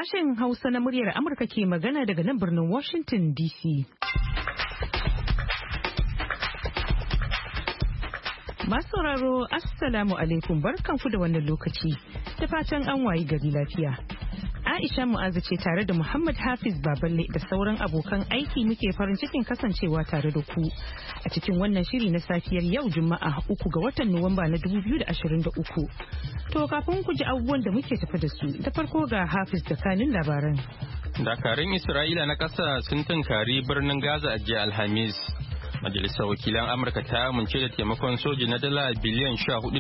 Sashen Hausa na muryar Amurka ke magana daga nan birnin Washington DC. Masu sauraro, Assalamu alaikum, barkanku da wannan lokaci. Da fatan an wayi gari lafiya. Aisha Mu'azu ce tare da Muhammad Hafiz Baballe da sauran abokan aiki muke farin cikin kasancewa tare da ku a cikin wannan shiri na safiyar yau Juma'a 3 ga watan Nuwamba na 2023. To kafin ku ji abubuwan da muke tafi da su, da farko ga Hafiz da kanin labaran. Dakarun Isra'ila na ƙasa sun tunkari birnin Gaza a jiya Alhamis. Majalisar Wakilan Amurka ta amince da taimakon soji na dala biliyan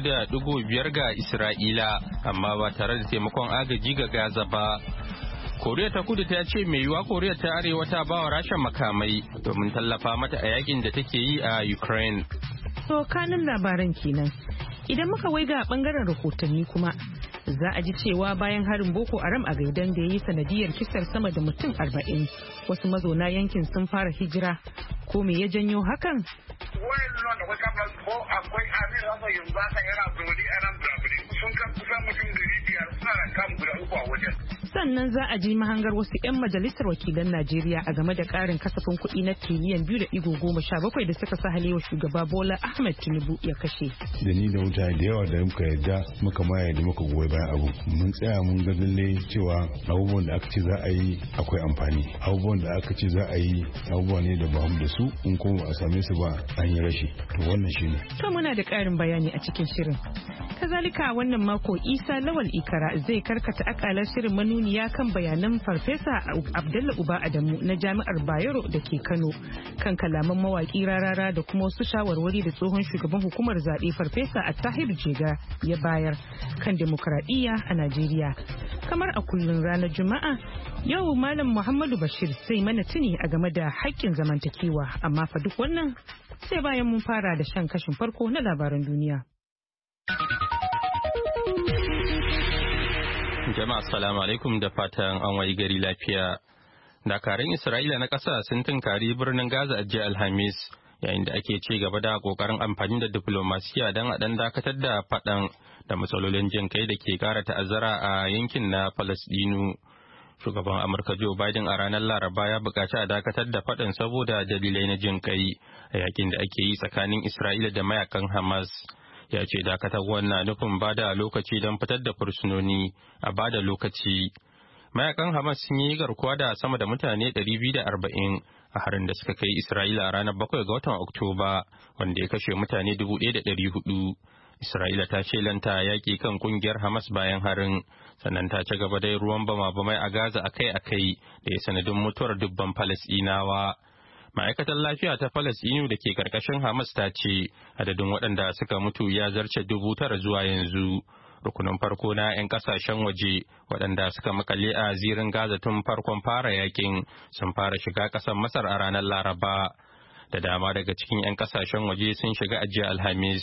14.5 ga Isra'ila, amma ba tare da taimakon agaji ga Gaza ba. Koriya ta Kudu ta ce mai yiwuwa Koriya ta Arewa ta ba wa Rasha makamai domin tallafa mata a yakin da take yi a Ukraine. To kanin labaran kenan. Idan muka waiga bangaren rahotanni kuma za a ji cewa bayan harin Boko Haram a Gaidan da ya yi sanadiyar kisar sama da mutum 40, wasu mazauna yankin sun fara hijira. Ko me ya janyo hakan? Wayannan da wata ko akwai abin rasa yanzu haka yana dole a nan sun kan kusan mutum 500 suna kan guda uku a wajen. Sannan za a ji mahangar wasu 'yan majalisar wakilan Najeriya a game da ƙarin kasafin kuɗi na tiriliyan 2.17 da suka sa halewa shugaba Bola Ahmed Tinubu ya kashe. Da ni da mutane da yawa da muka yarda muka mayar da muka goyi bayan abu. Mun tsaya mun ga lalle cewa abubuwan da aka ce za a yi akwai amfani. Abubuwan da aka ce za a yi abubuwa ne da ba mu da su in kuma a same su ba an yi rashi. To wannan shine. To muna da ƙarin bayani a cikin shirin. Kazalika wannan mako Isa Lawal Ikara zai karkata akalar shirin manuniya kan bayanan Farfesa Abdullah Uba Adamu na Jami'ar Bayero da ke Kano kan kalaman mawaki Rarara da kuma wasu shawarwari da tsohon shugaban hukumar zaɓe Farfesa Attahir Jega ya bayar kan demokradiyya a Najeriya. Kamar a kullum ranar Juma'a, yau Malam Muhammadu Bashir sai mana tuni a game da haƙƙin zamantakewa, amma fa duk wannan sai bayan mun fara da shan kashin farko na labaran duniya. Jama'a assalamu alaikum da fatan an wayi gari lafiya. Dakarun Isra'ila na ƙasa sun tunkari birnin Gaza a jiya Alhamis, yayin da ake ci gaba da ƙoƙarin amfani da diplomasiya don a ɗan dakatar da faɗan da matsalolin jin kai da ke ƙara ta'azzara a yankin na Falasɗinu. Shugaban Amurka Joe Biden a ranar Laraba ya buƙaci a dakatar da faɗan saboda dalilai na jin kai a yakin da ake yi tsakanin Isra'ila da mayakan Hamas. Ya ce dakatarwar na nufin ba da lokaci don fitar da fursunoni a ba da lokaci. Mayakan Hamas sun yi garkuwa da sama da mutane 240 a harin da suka kai Isra'ila a ranar 7 ga watan Oktoba, wanda ya kashe mutane 1,400. Isra'ila ta shelanta yaƙi kan ƙungiyar Hamas bayan harin, sannan ta ci gaba da ruwan bama-bamai a Gaza akai-akai da ya sanadin mutuwar dubban Falasɗinawa. Ma'aikatar lafiya ta Falasɗinu da ke karkashin Hamas ta ce adadin waɗanda suka mutu ya zarce 9,000 zuwa yanzu. Rukunin farko na 'yan ƙasashen waje waɗanda suka makale a zirin Gaza tun farkon fara yakin sun fara shiga ƙasar Masar a ranar Laraba. Da dama daga cikin 'yan ƙasashen waje sun shiga a jiya Alhamis.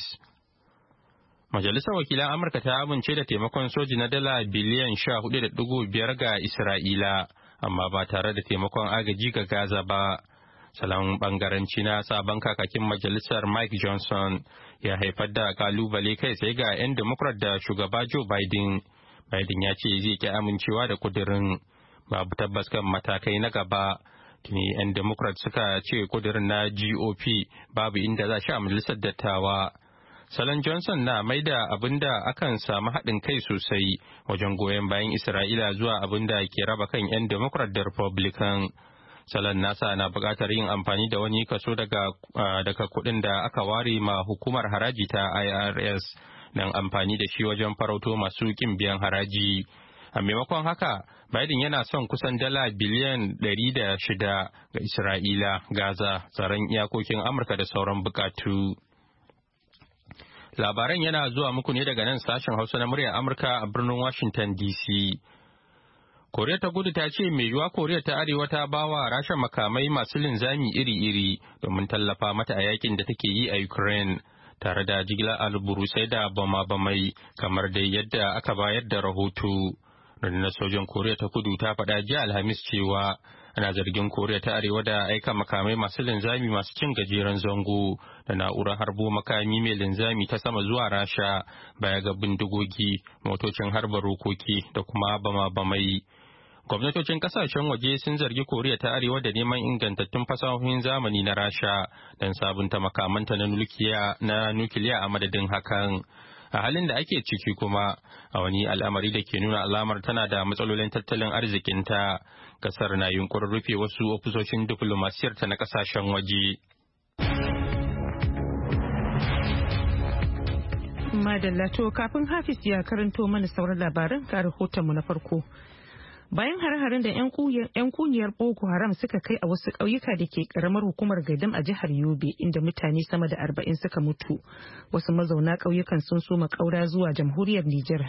Majalisar Wakilan Amurka ta amince da taimakon soji na dala biliyan 14.5 ga Isra'ila, amma ba tare da taimakon agaji ga Gaza ba. Salon bangaranci na sabon kakakin majalisar Mike Johnson ya haifar da kalubale kai sai ga 'yan Democrat da shugaba Joe Biden. Biden ya ce zai ki amincewa da kudirin, babu tabbas kan matakai na gaba. Tuni 'yan Democrat suka ce kudirin na GOP babu inda za shi a majalisar dattawa. Salon Johnson na mai da abin da akan samu haɗin kai sosai wajen goyon bayan Isra'ila zuwa abin da ke raba kan 'yan Democrat da Republican. Salon nasa na buƙatar yin amfani da wani kaso daga kuɗin da aka ware ma hukumar haraji ta IRS don amfani da shi wajen farauto masu ƙin biyan haraji. A maimakon haka, Biden yana son kusan dala biliyan 106 ga Isra'ila, Gaza, tsaron iyakokin Amurka da sauran bukatu. Labaran yana zuwa muku ne daga nan sashen Hausa na muryar Amurka a birnin Washington DC. Koriya ta Kudu ta ce mai yiwuwa Koriya ta Arewa ta bawa Rasha makamai masu linzami iri-iri domin tallafa mata a yakin da take yi a Ukraine, tare da jigilar alburusai da bama-bamai kamar dai yadda aka bayar da rahoto. Rundunar sojan Koriya ta Kudu ta faɗa jiya Alhamis cewa ana zargin Koriya ta Arewa da aika makamai masu linzami masu cin gajeren zango da na'urar harbo makami mai linzami ta sama zuwa Rasha, baya ga bindigogi, motocin harba rokoki da kuma bama-bamai. Gwamnatocin kasashen waje sun zargi Koriya ta Arewa da neman ingantattun fasahohin zamani na Rasha don sabunta makamanta na nukiliya a madadin hakan. A halin da ake ciki kuma, a wani al'amari da ke nuna alamar tana da matsalolin tattalin arzikinta, kasar na yunkurin rufe wasu ofisoshin diflomasiyarta na kasashen waje. Madalla, to kafin Hafiz ya karanto mana sauran labaran ga rahotonmu na farko. Bayan hare-haren da 'yan kungiyar Boko Haram suka kai a wasu ƙauyuka da ke ƙaramar hukumar Gaidam a jihar Yobe, inda mutane sama da 40 suka mutu, wasu mazauna ƙauyukan sun soma ƙaura zuwa jamhuriyar Nijar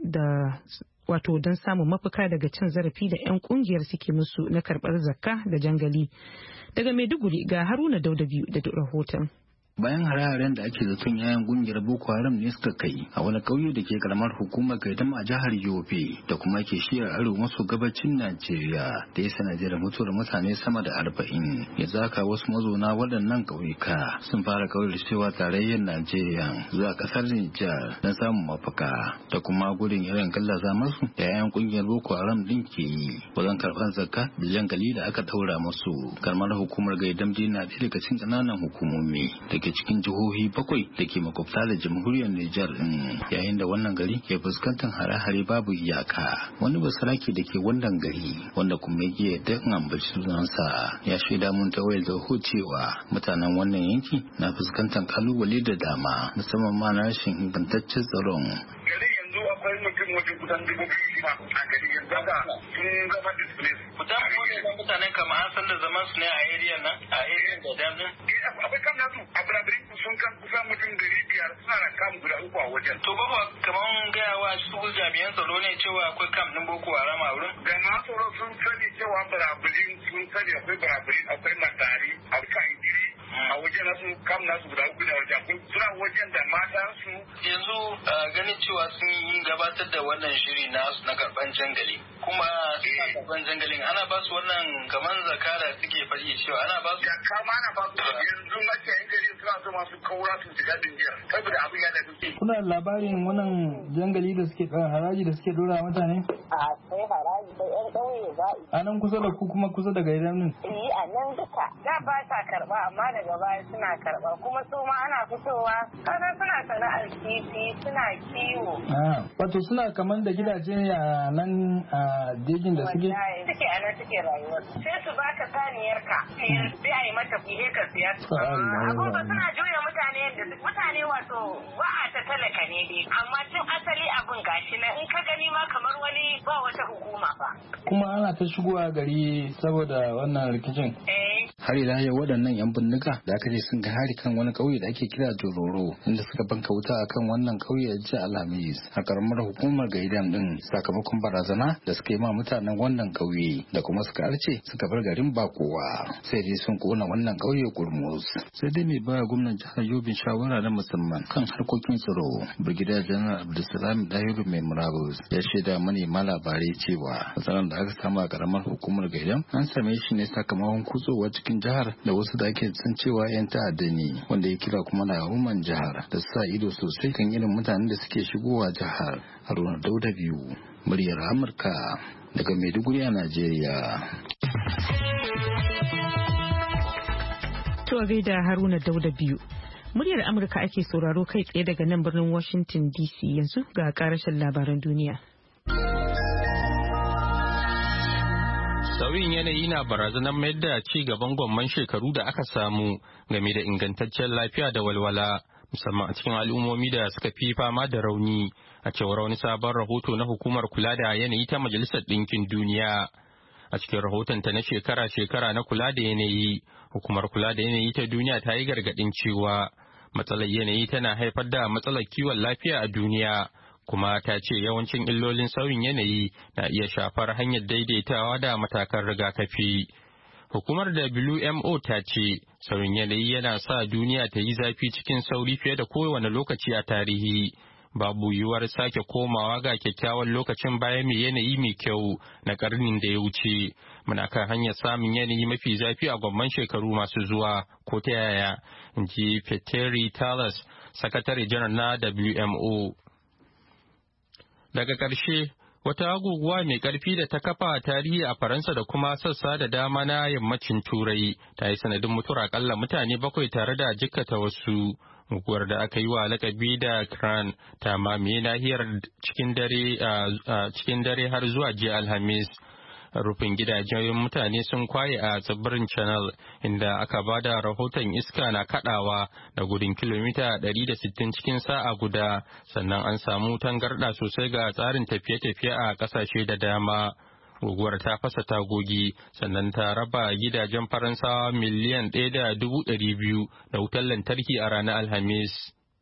da wato don samun mafaka daga cin zarafi da 'yan kungiyar suke musu na karɓar zakka da jangali. Daga Maiduguri ga Haruna Daudabiu da rahoton. Bayan hare-haren da ake zaton yayan gungiyar Boko Haram ne suka kai a wani ƙauye da ke karamar hukumar Gaidam a jihar Yobe da kuma ke shiyar arewa maso gabacin Najeriya da ya sanadiyar mutuwar mutane sama da 40. Yanzu haka wasu mazauna waɗannan ƙauyuka sun fara cewa tarayyar Najeriya zuwa ƙasar Nijar don samun mafaka da kuma gudun irin gallaza masu da yayan gungiyar Boko Haram din ke yi wajen karɓar zakka da jangali da aka ɗaura masu. Karamar hukumar Gaidam dai na ɗaya daga cikin ƙananan hukumomi ke cikin jihohi 7 da ke makwabta da jamhuriyar Nijar din, yayin da wannan gari ke fuskantar hare-hare babu iyaka. Wani basarake da ke wannan gari wanda kuma yake da ambaci sunansa ya shaida mun ta wayar da cewa mutanen wannan yanki na fuskantar kalubale da dama, musamman ma na rashin ingantaccen tsaron. Gari yanzu akwai mutum wajen kusan 2,000 a gari yanzu haka sun zama displace. Mutanen kama an san da zaman su ne a area nan a area da damin. Akwai kam nasu a birabirin sun kan kusan mutum 500 suna da kam guda 3 a wajen. To ba kaman gaya wa su jami'an tsaro ne cewa akwai kam din Boko Haram a wurin? Jami'an tsaro sun sani cewa birabirin sun sani akwai birabirin akwai matari akwai idiri a wajen nasu kam nasu guda 3 da wajen suna wajen da matan su. Yanzu ganin cewa sun yi gabatar da wannan shiri nasu na karban jangali kuma suna karban jangalin ana ba su wannan kaman zakara suke faɗi cewa ana ba su zakka ma ana ba su yanzu makiyayin gari suna so masu kaura su shiga dingiyar saboda abin ya da duke. Kuna labarin wannan jangali da suke haraji da suke dora mutane? A sai haraji da yan ƙauye ba. A nan kusa da ku kuma kusa da Gaidam din? A nan duka. Da ba sa karɓa amma daga baya suna karɓa kuma su ma ana fitowa kaga suna sana'ar kifi suna kiwo. Wato suna kaman da gidaje ne a nan a dejin da suke? Suke a nan suke rayuwar. Sai su baka saniyarka sai a yi mata fiye ka siya. Abin ba suna juya mutane wato wa'a ta talaka ne dai amma tun asali abin gashi na in ka gani ma kamar wani ba wata hukuma ba. Kuma ana ta shigowa gari saboda wannan rikicin. Har ila yau waɗannan 'yan bindiga da aka ce sun ga hari kan wani ƙauye da ake kira Jororo inda suka banka wuta akan wannan ƙauye a jiya Alhamis a karamar hukumar Gaidam din sakamakon barazana da suka yi ma mutanen wannan ƙauye da kuma suka arce suka bar garin ba kowa sai dai sun kona wannan ƙauye kurmus. Sai dai mai baya gwamnan jihar Yobe shawara na musamman kan harkokin tsaro Brigadier General Abdulsalam Dahiru mai murabus ya shaida manema labarai cewa matsalar da aka samu a karamar hukumar Gaidam an same shi ne sakamakon kutsowa cikin jihar da wasu da ake san cewa 'yan ta'adda ne wanda ya kira kuma na hukumar jihar da sa ido sosai kan irin mutanen da suke shigowa jihar. Haruna Daudabiu, muryar Amurka daga Maiduguri a Najeriya. To a gaida Haruna Daudabiu. Muryar Amurka ake sauraro kai tsaye daga nan birnin Washington DC yanzu ga karashin labaran duniya. Sauyin yanayi na barazanar mayar da ci gaban gwamman shekaru da aka samu game da ingantaccen lafiya da walwala musamman a cikin al'ummomi da suka fi fama da rauni a cewar wani sabon rahoto na hukumar kula da yanayi ta Majalisar Ɗinkin Duniya. A cikin rahotonta na shekara-shekara na kula da yanayi, hukumar kula da yanayi ta duniya ta yi gargaɗin cewa matsalar yanayi tana haifar da matsalar kiwon lafiya a duniya. Kuma ta ce yawancin illolin sauyin yanayi na iya shafar hanyar daidaitawa da matakan rigakafi. Hukumar WMO ta ce sauyin yanayi yana sa duniya ta yi zafi cikin sauri fiye da kowane lokaci a tarihi. Babu yiwuwar sake komawa ga kyakkyawan lokacin baya mai yanayi mai kyau na karnin da ya wuce. Muna kan hanyar samun yanayi mafi zafi a gwamman shekaru masu zuwa ko ta yaya, in ji Peteri Talas, sakatare janar na WMO. Daga ƙarshe, wata guguwa mai ƙarfi da ta kafa tarihi a Faransa da kuma sassa da dama na yammacin Turai ta yi sanadin mutuwar akalla mutane 7 tare da jikkata wasu. Guguwar da aka yi wa lakabi da Kran ta mamaye nahiyar cikin dare har zuwa jiya Alhamis. Rufin gidajen mutane sun kwaye a tsibirin Channel inda aka ba da rahoton iska na kadawa da gudun kilomita 160 cikin sa'a guda, sannan an samu tangarda sosai ga tsarin tafiye-tafiye a kasashe da dama. Guguwar ta fasa tagogi sannan ta raba gidajen Faransawa miliyan 1.200 da wutar lantarki a ranar Alhamis.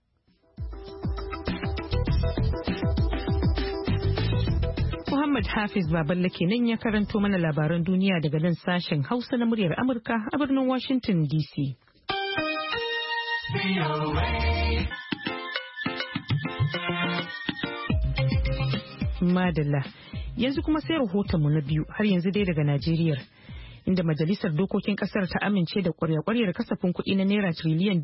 Muhammad Hafiz Baballe kenan ya karanto mana labaran duniya daga nan sashen Hausa na muryar Amurka a birnin Washington DC. Madalla, yanzu kuma sai rahotonmu na biyu har yanzu dai daga Najeriya. Inda Majalisar Dokokin Kasar ta amince da kwarya-kwaryar kasafin kuɗi na Naira tiriliyan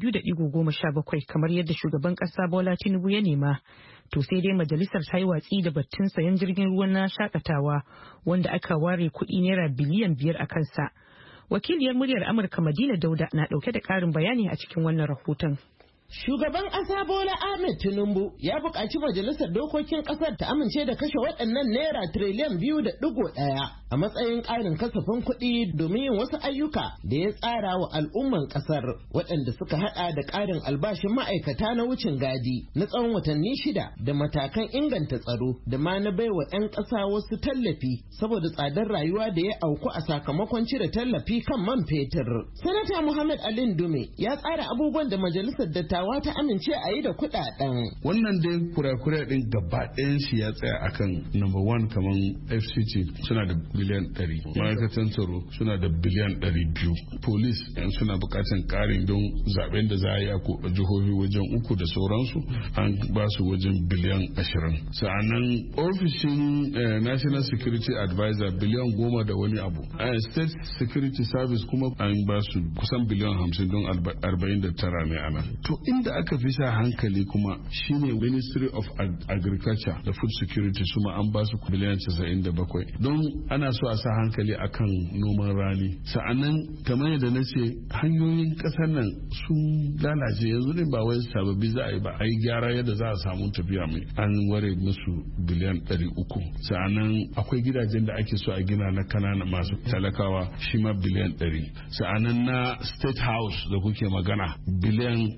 2.17 kamar yadda shugaban ƙasa Bola Tinubu ya nema. To sai dai majalisar ta yi watsi da batun sayan jirgin ruwa na shakatawa wanda aka ware kuɗi Naira biliyan 5 a kansa. Wakiliyar muryar Amurka Madina Dauda na ɗauke da ƙarin bayani a cikin wannan rahoton. Shugaban ƙasa Bola Ahmed Tinubu ya buƙaci majalisar dokokin ƙasar ta amince da kashe waɗannan Naira tiriliyan 2.1 a matsayin ƙarin kasafin kuɗi domin yin wasu ayyuka da ya tsara wa al'umman ƙasar waɗanda suka haɗa da ƙarin albashin ma'aikata na wucin gadi na tsawon watanni 6 da matakan inganta tsaro da ma na baiwa 'yan ƙasa wasu tallafi saboda tsadar rayuwa da ya auku a sakamakon cire tallafi kan man fetur. Sanata Muhammad Ali Dume ya tsara abubuwan da majalisar dattawa ta amince a yi da kuɗaɗen. Wannan dai kura-kura ɗin gaba ɗayan shi ya tsaya akan number 1 kaman FCT suna da biliyan 100, ma'aikatan tsaro suna da biliyan 200, police yan suna buƙatar ƙarin don zaben da za a yi a jihohi wajen 3 da sauransu an ba su wajen biliyan 20. Sa'annan ofishin National Security Advisor biliyan 10 da wani abu. State Security Service kuma an ba su kusan biliyan 50 don 49 ne ana. To inda aka fi sa hankali kuma shine Ministry of Agriculture da Food Security suma an ba su biliyan 97 don ana so a sa hankali akan noman rani. Sa'annan kamar yadda na ce hanyoyin kasar nan sun lalace yanzu ne ba wai sababbi za a yi ba a yi gyara yadda za a samu tafiya mai an ware musu biliyan 300. Sa'annan akwai gidajen da ake so a gina na kanana masu talakawa shi ma biliyan 100. Sa'annan na State House da kuke magana biliyan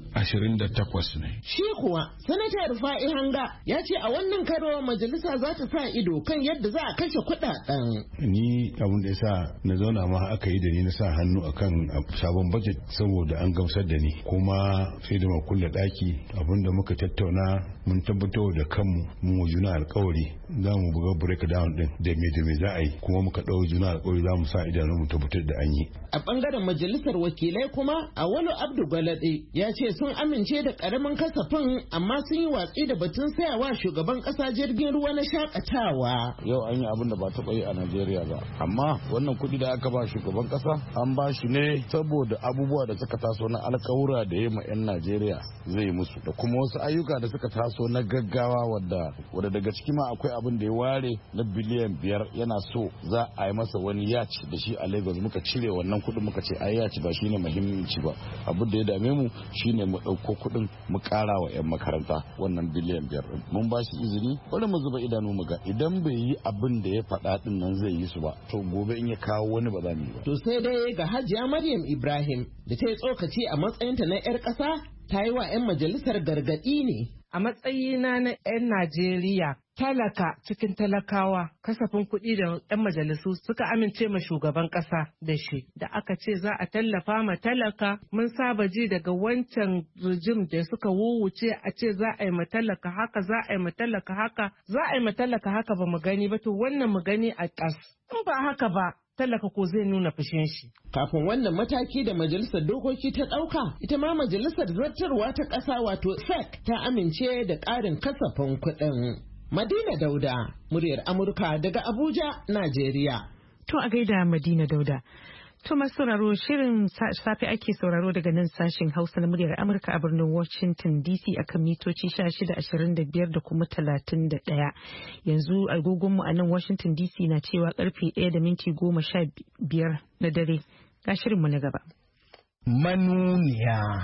28 ne. Shi kuwa Sanata Rufa'i Hanga ya ce a wannan karo majalisa za ta sa ido kan yadda za a kashe kuɗaɗen. Ni abin da ya sa na zauna ma aka yi da ni na sa hannu akan sabon budget saboda an gamsar da ni kuma sai da mu kulle daki abin da muka tattauna mun tabbatar da kanmu mun juna alƙawari za mu buga break down din da me za a yi kuma muka ɗau juna alƙawari za mu sa idanu mu tabbatar da an yi. A bangaren majalisar wakilai kuma Auwalu Abdu Gwalade ya ce sun amince da karamin kasafin amma sun yi watsi da batun sayawa shugaban kasa jirgin ruwa na shakatawa. Yau an yi abin da ba taɓa yi a Najeriya ba, amma wannan kuɗi da aka ba shugaban kasa an ba shi ne saboda abubuwa da suka taso na alkawura da ya ma 'yan Najeriya zai yi musu da kuma wasu ayyuka da suka taso na gaggawa wadda daga ciki ma akwai abin da ya ware na biliyan 5 yana so za a yi masa wani yaci da shi a Lagos muka cire wannan kuɗin muka ce ai yaci ba shine muhimmanci ba, abin da ya dame mu shine mu ɗauko kuɗin mu ƙara wa 'yan makaranta wannan biliyan 5 ɗin. Mun ba shi izini bari mu zuba idanu mu ga idan bai yi abin da ya faɗa ɗin nan zai yi su ba to gobe in ya kawo wani ba za mu yi ba. To sai dai ga Hajiya Maryam Ibrahim da ta yi tsokaci a matsayinta na 'yar ƙasa ta yi wa 'yan majalisar gargaɗi ne. A matsayina na 'yan Najeriya talaka cikin talakawa kasafin kuɗi da 'yan majalisu suka amince ma shugaban ƙasa da shi da aka ce za a tallafa ma talaka mun saba ji daga wancan rijim da suka wuwuce a ce za a yi ma talaka haka za a yi ma talaka haka za a yi ma talaka haka ba mu gani ba to wannan mu gani a ƙas in ba haka ba talaka ko zai nuna fushin shi. Kafin wannan mataki da majalisar dokoki ta ɗauka, ita ma majalisar zartarwa ta ƙasa wato SEC ta amince da ƙarin kasafin kuɗin. Madina Dauda, muryar Amurka daga Abuja, Najeriya. To a gaida Madina Dauda. To masu sauraro shirin safe ake sauraro daga nan sashen Hausa na muryar Amurka a birnin Washington DC akan mitoci 1625 da kuma 31. Yanzu agogonmu a nan Washington DC na cewa karfe 1:15 na dare. Ga shirinmu na gaba. Manuniya.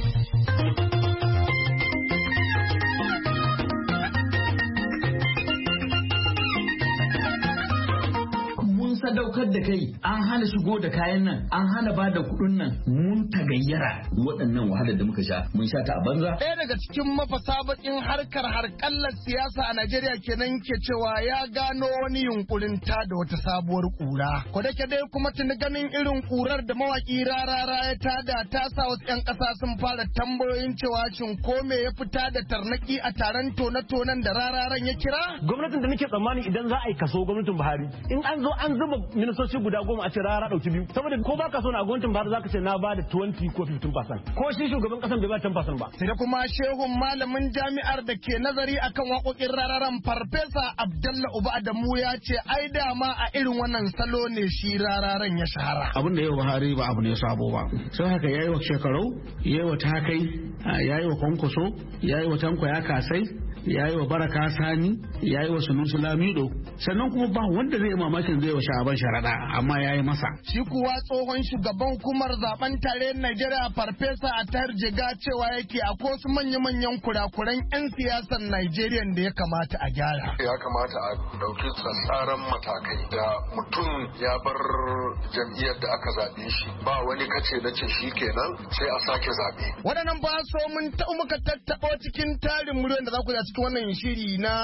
Sadaukar da kai an hana shigo da kayan nan an hana ba da kuɗin nan mun tagayyara waɗannan wahalar da muka sha mun sha ta a banza. Ɗaya daga cikin mafasa bakin harkallar siyasa a Najeriya kenan ke cewa ya gano wani yunkurin ta da wata sabuwar ƙura. Ko da ke dai kuma tuni ganin irin ƙurar da mawaƙi Rarara ya tada ta sa wasu 'yan ƙasa sun fara tambayoyin cewa shin ko me ya fita da tarnaki a taron tone-tonen da Rararan ya kira? Gwamnatin da nake tsammani idan za a yi kaso gwamnatin Buhari in an zo an zuba ministoci guda 10 a ce Rara dauki 2 saboda ko baka so na gwamnatin Buhari zaka ce na ba da 20 ko 15% ko shi shugaban kasan bai ba 10% ba. Sai da kuma shehun malamin jami'ar da ke nazari akan waƙoƙin Rararan Farfesa Abdalla Uba Adamu ya ce ai dama a irin wannan salo ne shi Rararan ya shahara. Abin da yau Buhari ba abu ne sabo ba. Sai haka yayi wa shekarau, yayi wa takai, yayi wa kwankwaso, yayi wa tanko ya kasai, yayi wa Baraka Sani, yayi wa Sunusi Lamido, sannan kuma ba wanda zai mamakin zai wa Sha'aban Sharaɗa amma yayi masa. Shi kuwa tsohon shugaban hukumar zaben tare Najeriya Farfesa Atahir Jega cewa yake akwai wasu manya-manyan kurakuran 'yan siyasar Najeriya da ya kamata a gyara. Ya kamata a ɗauki tsatsaran matakai da mutum ya bar jam'iyyar da aka zaɓe shi ba wani kace na ce shi kenan sai a sake zaɓe. Waɗannan ba so mun muka tattaɓo cikin tarin miliyon da za ku cikin wannan shiri na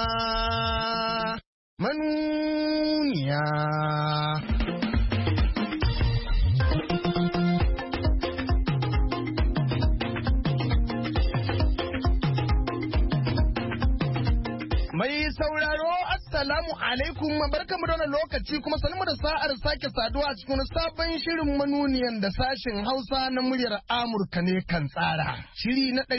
manuniya. Mai sauraro Assalamu alaikum barkamu da wannan lokaci kuma sanin da sa'ar sake saduwa a cikin sabon shirin manuniyan da sashen Hausa na muryar Amurka ne kan tsara. Shiri na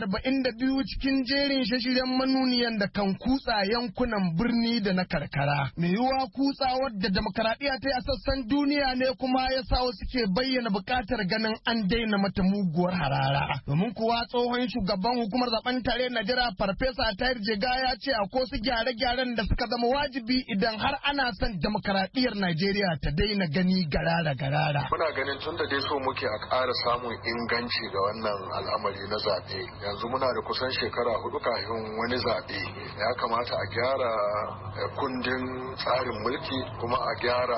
142 cikin jerin shiryen manuniyan da kan kutsa yankunan birni da na karkara. Mai yiwuwa kutsawar da demokaradiyya ta yi a sassan duniya ne kuma ya sa wasu ke bayyana buƙatar ganin an daina mata muguwar harara. Domin kuwa tsohon shugaban hukumar zaben tare Najeriya Farfesa Atahir Jega ya ce akwai su gyare-gyaren da suka zama wajibi idan har ana son demokaradiyyar Najeriya ta daina gani garara-garara. Muna ganin tun da dai so muke a ƙara samun inganci ga wannan al'amari na zaɓe. Yanzu muna da kusan shekara 4 kafin wani zaɓe. Ya kamata a gyara kundin tsarin mulki kuma a gyara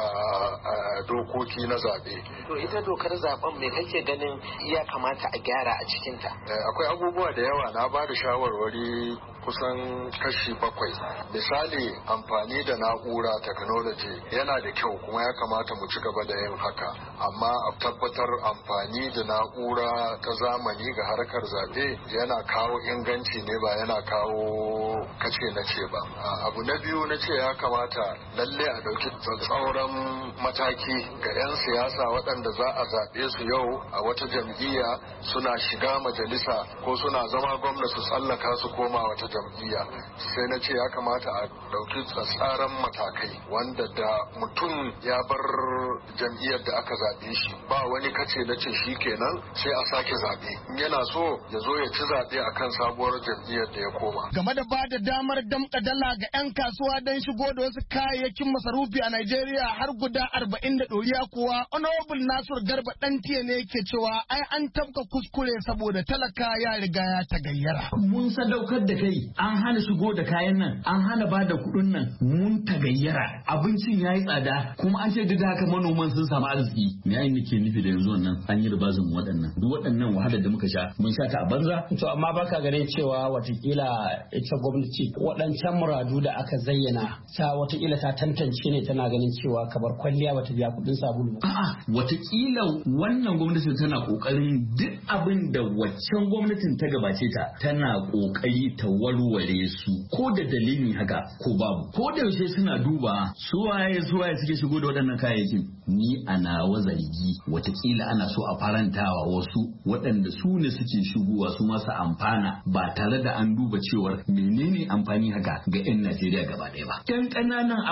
dokoki na zaɓe. To ita dokar zaɓen me kake ganin ya kamata a gyara a cikinta? Akwai abubuwa da yawa na ba da shawarwari kusan kashi 7. Misali amfani da na'ura technology yana da kyau kuma ya kamata mu ci gaba da yin haka, amma a tabbatar amfani da na'ura ta zamani ga harkar zaɓe yana kawo inganci ne ba yana kawo kace na ce ba. Abu na biyu na ce ya kamata lalle a ɗauki tsauran mataki ga 'yan siyasa waɗanda za a zaɓe su yau a wata jam'iyya suna shiga majalisa ko suna zama gwamna su tsallaka su koma wata jam'iyya. Sai na ce ya kamata a ɗauki tsatsaran matakai wanda da mutum ya bar jam'iyyar da aka zaɓe shi ba wani kace na ce shi kenan sai a sake zaɓe. In yana so ya zo ya ci zaɓe akan sabuwar jam'iyyar da ya koma. Game da ba da damar damƙa dala ga 'yan kasuwa don shigo da wasu kayayyakin masarufi a Najeriya har guda 40 da ɗoriya kuwa Honorable Nasir Garba Ɗantiye ne yake cewa ai an tafka kuskure saboda talaka ya riga ya tagayyara. Mun sadaukar da kai an hana shigo da kayan nan an hana ba da kuɗin nan mun tagayyara abincin ya yi tsada kuma an ce duk da haka manoman sun samu arziki. Me yayin nake nufi da yanzu wannan an yi ribazin waɗannan duk waɗannan wahalar da muka sha mun sha ta a banza. To amma baka ganin cewa watakila ita gwamnati waɗancan muradu da aka zayyana ta watakila ta tantance ne tana ganin cewa kabar kwalliya bata biya kuɗin sabulu. A'a watakila wannan gwamnati tana kokarin duk abin da waccan gwamnatin ta gabace ta tana kokari ta warware su ko da dalili haka ko babu ko da yaushe suna duba suwaye suke shigo da waɗannan kayayyakin. Ni a nawa zargi watakila ana so a farantawa wasu waɗanda su ne suke shigowa su masu amfana ba tare da an duba cewar menene amfani haka ga 'yan Najeriya gaba ɗaya ba. Ɗan ƙananan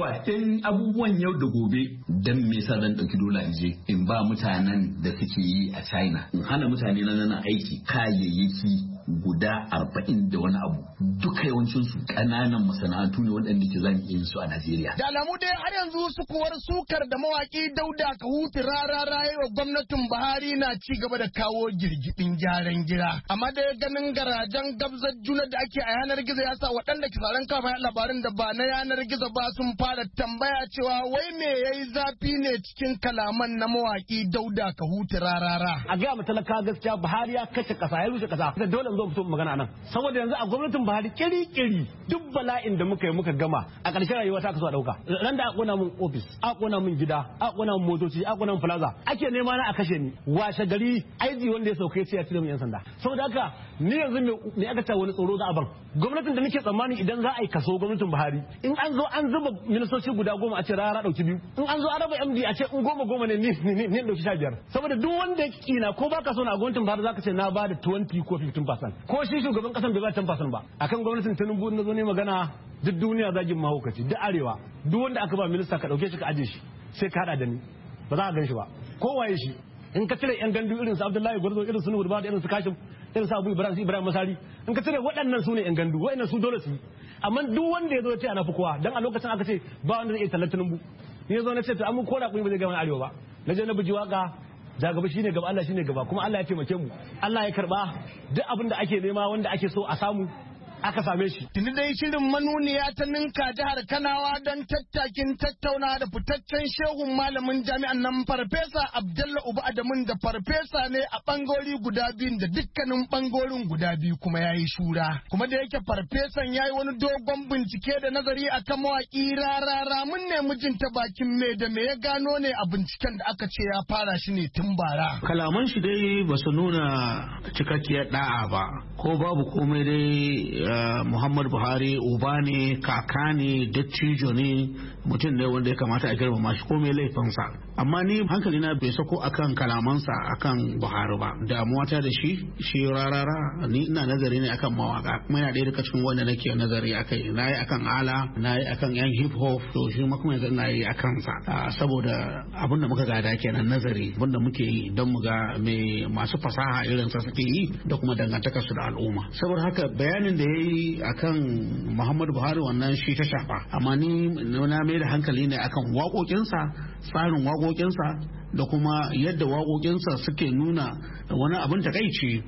abubuwan yau da gobe dan me yasa zan ɗauki dola in je in ba mutanen da suke yi a China in hana mutane na aiki kayayyaki guda 40 da wani abu duka yawancin su ƙananan masana'antu ne waɗanda ke zan yin su a Najeriya. Da alamu dai har yanzu sukuwar sukar da mawaki Dauda Kahutu rarara wa gwamnatin Buhari na ci gaba da kawo girgidin gyaran gira. Amma da ganin garajen gabzar juna da ake a yanar gizo ya sa waɗanda ke saran kafa labarin da ba na yanar gizo ba sun fara tambaya cewa wai me yayi zafi ne cikin kalaman na mawaki Dauda Kahutu rarara. A ga mu talaka gaskiya Buhari ya kashe kasa ya rushe kasa. Dole zo fito magana nan. Saboda yanzu a gwamnatin Buhari kiri duk bala'in da muka yi muka gama a ƙarshen rayuwa ta kaso a dauka. Ran da aka kona mun office, aka kona mun gida, aka kona mun motoci, aka kona mun plaza. Ake nema na a kashe ni. Washe gari aiji wanda ya sauke ce ya cire mun yan sanda. Saboda haka ni yanzu me aka ta wani tsoro za a ban. Gwamnatin da nake tsammani idan za a yi kaso gwamnatin Buhari in an zo an zuba ministoci guda 10 a ce rara dauki 2. In an zo an raba MD a ce in 10 ne ni dauki 15. Saboda duk wanda ya kina ko baka so na gwamnatin Buhari zaka ce na ba da 20 ko 15%. Ko shi shugaban kasan bai ba 10% ba. Akan gwamnatin Tinubu na zo ne magana duk duniya zagin mahaukaci duk arewa duk wanda aka ba minista ka dauke shi ka aje shi sai ka hada da ni ba za ka gan shi ba ko waye shi in ka cire yan gandu irin su Abdullahi Gwarzo irin su Nuhu da irin su Kashim irin su Abu Ibrahim Masari in ka cire waɗannan su ne yan gandu waɗannan su dole su yi amma duk wanda ya zo ya ce ana fi kowa dan a lokacin aka ce ba wanda zai iya tallar Tinubu ni ya zo na ce to amma ko da kun ba zai ga wani arewa ba na je na buji waka da gaba shine gaba Allah shine gaba kuma Allah ya taimake mu Allah ya karba duk abin da ake nema wanda ake so a samu aka same shi. Tuni dai shirin manuniya ta ninka jihar Kanawa don tattakin tattauna da fitaccen shehun malamin jami'an nan Farfesa Abdalla Uba Adamun da farfesa ne a bangori guda biyun da dukkanin bangorin guda biyu kuma yayi shura. Kuma da yake farfesan yayi wani dogon bincike da nazari akan mawaki rarara mun ne mijinta bakin me da me ya gano ne a binciken da aka ce ya fara shi ne tun bara. Kalaman shi dai ba su nuna cikakkiyar da'a ba ko babu komai dai Muhammadu Buhari uba ne kaka ne dattijo ne mutum ne wanda ya kamata a girmama shi komai laifinsa amma ni hankali na bai sako akan kalamansa akan Buhari ba damuwa ta da shi rarara ni ina nazari ne akan mawaka kuma yana ɗaya daga cikin wanda nake nazari akai nayi akan ala nayi akan yan hip hop to shi kuma yanzu nayi akan sa saboda abin da muka gada kenan nazari abin da muke yi don mu ga me masu fasaha irin sa suke yi da kuma dangantakar su da al'umma saboda haka bayanin da yayi akan Muhammadu Buhari wannan shi ta shafa amma ni na mai da hankali ne akan waƙoƙinsa tsarin waƙoƙinsa da kuma yadda waƙoƙinsa suke nuna wani abin takaici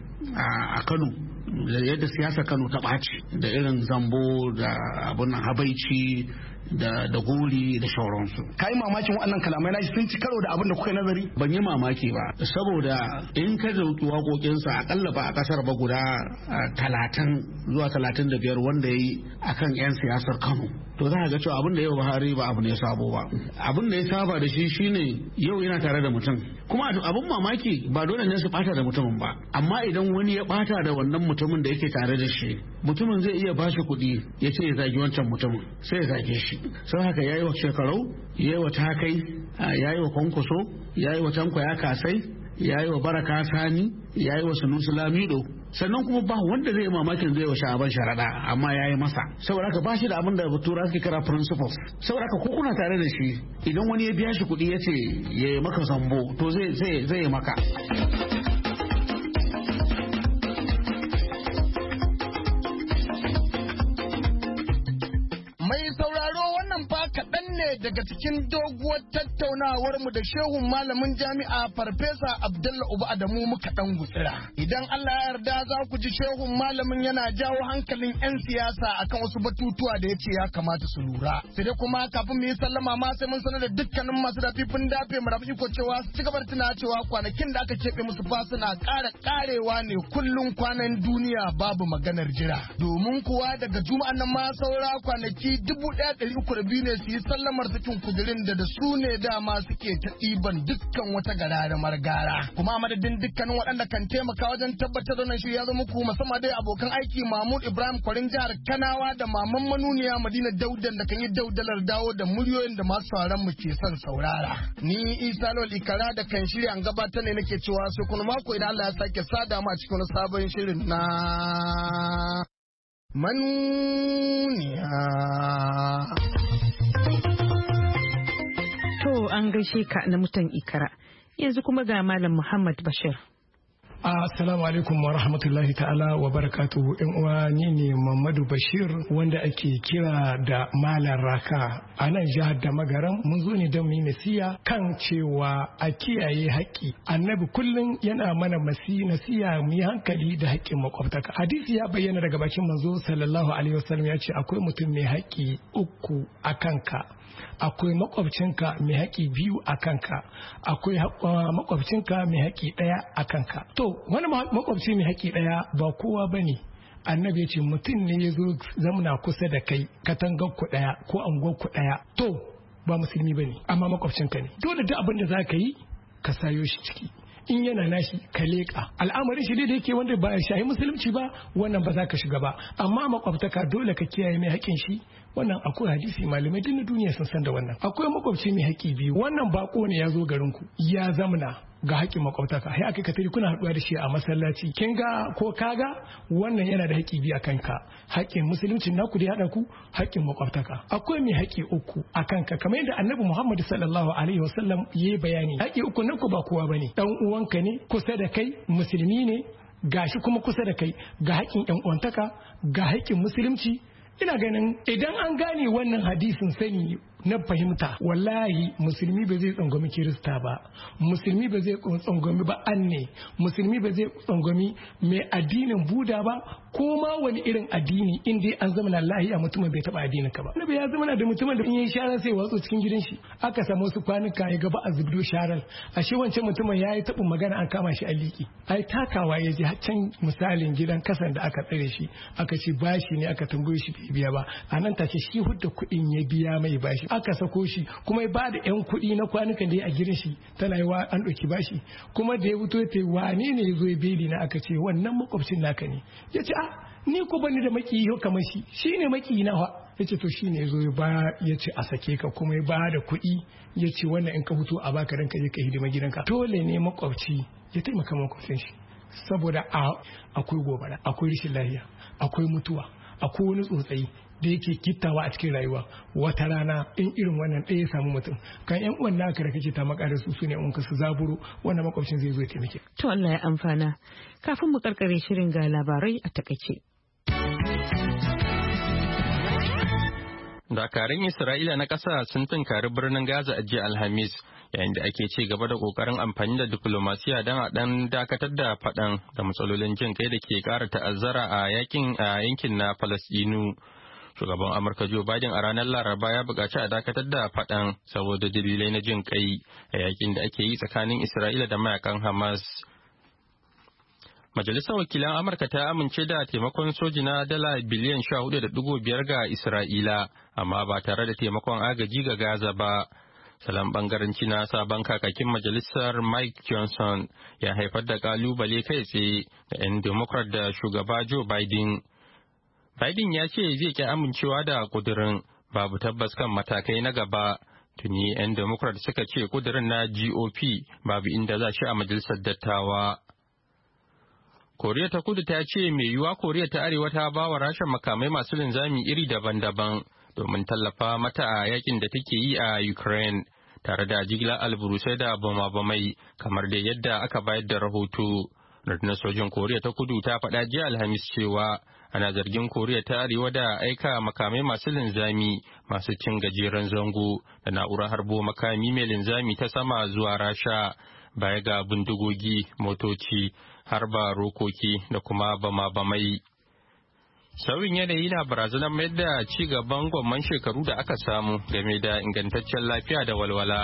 a Kano da yadda siyasar Kano ta ɓaci da irin zambo da abin habaici da gori da shauransu. Kai mamakin waɗannan kalamai nashi sun ci karo da abin da kuka nazari? Ban yi mamaki ba saboda in ka dauki waƙoƙinsa akalla ba a ƙasar ba guda 30 zuwa 35 wanda ya yi akan 'yan siyasar Kano. To za ka ga cewa abin da yau Buhari ba abu ne sabo ba. Abin da ya saba da shi shine yau yana tare da mutum. Kuma abin mamaki ba dole ne su bata da mutumin ba. Amma idan wani ya bata da wannan mutumin da yake tare da shi, mutumin zai iya bashi kuɗi ya ce ya zagi wancan mutumin sai ya zage shi. Sai haka yayi wa shekarau, yayi wa takai, yayi wa kwankwaso, yayi wa tanko ya kasai, yayi wa baraka sani, yayi wa sunusu lamido. Sannan kuma ba wanda zai mamakin zai wa sha'aban sharaɗa amma yayi masa. Saboda haka ba shi da abin da tura suke kira principles. Saboda haka ko kuna tare da shi idan wani ya biya shi kuɗi ya ce ya yi maka zambo to zai maka. Daga cikin doguwar tattaunawar mu da shehun malamin jami'a Farfesa Abdalla Uba Adamu muka dan gutsira. Idan Allah ya yarda za ku ji shehun malamin yana jawo hankalin 'yan siyasa akan wasu batutuwa da ya ce ya kamata su lura. Sai dai kuma kafin mu yi sallama ma sai mun sanar da dukkanin masu dafifin dafe mu rafi ko cewa su ci gaba da tuna cewa kwanakin da aka keɓe musu fa suna ƙarewa ne kullum kwanan duniya babu maganar jira. Domin kuwa daga juma'an nan ma saura kwanaki 1302 ne su yi sallamar sakin kudirin da su ne dama suke ta ɗiban dukkan wata gara da margara. Kuma a madadin dukkanin waɗanda kan taimaka wajen tabbatar da wannan shiri ya zo muku musamman dai abokan aiki Mahmud Ibrahim Kwarin jihar Kanawa da Maman Manuniya Madina Daudan da kan yi daudalar dawo da muryoyin da masu sauran mu ke son saurara. Ni Isa Lawal Ikara da kan shirya an gabatar ne nake cewa sai kuma mako idan Allah ya sake sada mu a cikin sabon shirin na Manuniya. To an gaishe ka na mutan Ikara. Yanzu kuma ga Malam Muhammad Bashir. Assalamu alaikum wa rahmatullahi ta'ala wa barakatuhu. ‘Yan uwa ni ne Muhammadu Bashir wanda ake kira da Malam Raka a nan jihar da Magaram. Mun zo ne don mu yi nasiya kan cewa a kiyaye haƙƙi. Annabi kullum yana mana nasiya mu yi hankali da haƙƙin makwabtaka. Hadisi ya bayyana daga bakin manzo sallallahu alaihi wasallam ya ce akwai mutum mai haƙƙi uku a kanka. Akwai makwabcinka mai haƙi 2 a kanka, akwai makwabcinka mai haƙi 1 a kanka. To, wani makwabci mai haƙi 1 ba kowa ba ne. Annabi ya ce mutum ne ya zo zamana kusa da kai, katangar ku 1 ko anguwar ku 1. To, ba musulmi ba ne, amma makwabcinka ne. Dole duk abin da za ka yi, ka sayo shi ciki. In yana nashi ka leƙa al'amarin shi da yake wanda ba shahi musulunci ba wannan ba za ka shiga ba amma makwabtaka dole ka kiyaye mai haƙin shi wannan akwai hadisi malamai duk na duniya sun san da wannan akwai makwabci mai haƙi 2 wannan bako ne ya zo garin ku ya zamna ga haƙin makwabtaka sai aka katari kuna haɗuwa da shi a masallaci kin ga ko kaga wannan yana da haƙi 2 a kanka haƙin musulunci naku da ya haɗa ku haƙin makwabtaka akwai mai haƙi 3 a kanka kamar yadda annabi Muhammad sallallahu alaihi wasallam yayi bayani haƙi 3 nan ku ba kowa bane dan uwanka ne kusa da kai musulmi ne gashi kuma kusa da kai ga haƙin ƴan uwantaka ga haƙin musulunci ina ganin idan an gane wannan hadisin sani na fahimta wallahi musulmi ba zai tsangwami kirista ba musulmi ba zai tsangwami ba anne musulmi ba zai tsangwami mai addinin buda ba ko ma wani irin addini in dai an zama lahiya mutumin bai taba addinin ka ba nabi ya zama da mutumin da in yayi sharar sai watsu cikin gidan shi aka samu wasu kwanuka ya gaba a zubdo sharar ashe wancan mutumin yayi tabin magana an kama shi a liki ai takawa ya je can misalin gidan kasan da aka tsare shi aka ce bashi ne aka tambaye shi bai biya ba anan take shi hudda kuɗin ya biya mai bashi aka sako shi kuma ya ba da 'yan kuɗi na kwanukan da ya a gidan shi tana yi wa an ɗauki bashi kuma da ya fito ta wane ne ya zo ya beli na aka ce wannan makwabcin naka ne ya ce ni ko bani da makiyi kamar shi ne makiyi na ya ce to shi ne ya zo ya ce a sake ka kuma ya ba da kuɗi ya ce wannan in ka fito a baka ranka je ka hidima gidanka dole ne makwabci ya taimaka makwabcin shi saboda akwai gobara akwai rashin lafiya akwai mutuwa akwai wani tsotsayi da yake kittawa a cikin rayuwa wata rana in irin wannan ɗaya ya samu mutum kan yan uwan naka da kake ta makara su ne in ka su zaburo wannan makwabcin zai zo ya taimake. To Allah ya amfana. Kafin mu karkare shirin ga labarai a takaice. Dakarun Isra'ila na ƙasa sun tunkari birnin Gaza a jiya Alhamis yayin da ake ci gaba da ƙoƙarin amfani da diplomasiya don a ɗan dakatar da faɗan da matsalolin jin kai da ke ƙara ta'azzara a yankin na Falasɗinu. Shugaban Amurka Joe Biden a ranar Laraba ya buƙaci a dakatar da faɗan saboda dalilai na jin kai a yakin da ake yi tsakanin Isra'ila da mayakan Hamas. Majalisar Wakilan Amurka ta amince da taimakon soji na dala biliyan 14.5 ga Isra'ila, amma ba tare da taimakon agaji ga Gaza ba. Salon bangaranci na sabon kakakin majalisar Mike Johnson ya haifar da kalubale kai tsaye ga 'yan Democrat da shugaba Joe Biden. Biden ya ce zai ki amincewa da kudirin babu tabbas kan matakai na gaba. Tuni 'yan Democrat suka ce kudirin na GOP babu inda za shi a majalisar dattawa. Koriya ta Kudu ta ce mai yiwuwa Koriya ta Arewa ta ba wa Rasha makamai masu linzami iri daban-daban domin tallafa mata a yakin da take yi a Ukraine, tare da jigilar alburusai da bama-bamai kamar da yadda aka bayar da rahoto. Rundunar sojin Koriya ta Kudu ta faɗa jiya Alhamis cewa ana zargin Koriya ta Arewa da aika makamai masu linzami masu cin gajeren zango da na'urar harbo makami mai linzami ta sama zuwa Rasha, baya ga bindigogi, motoci, harba rokoki da kuma bama-bamai. Sauyin yanayi na barazanar mayar da ci gaban gwamman shekaru da aka samu game da ingantaccen lafiya da walwala.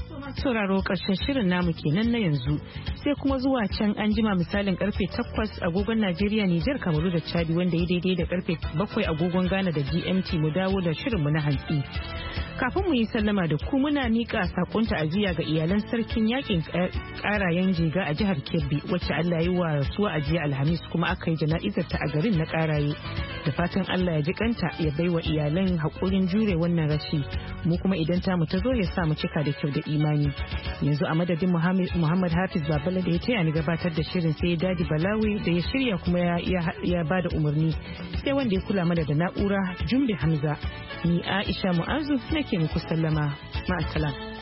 sauraro ƙarshen shirin namu kenan na yanzu sai kuma zuwa can an jima misalin karfe 8 agogon Najeriya, Nijar, Kamaru da Chadi wanda ya daidai da karfe 7 agogon Ghana da GMT mu dawo da shirin mu na hantsi. Kafin mu yi sallama da ku muna mika sakon ta'aziyya ga iyalan sarkin yakin Karayen Jega a jihar Kebbi wacce Allah yi wa rasuwa a jiya Alhamis kuma aka yi jana'izar ta a garin na Karaye. Da fatan Allah ya ji kanta ya baiwa iyalan haƙurin jure wannan rashi mu kuma idan ta mu ta zo ya sa mu cika da kyau da imani. Yanzu a madadin Muhammad Hafiz Babala da ya taya ni gabatar da shirin sai Dadi Balawi da ya shirya kuma ya ba da umarni sai wanda ya kula mana da na'ura Jumbe Hamza. Ni Aisha Mu'azu nake muku sallama. Ma'assalam.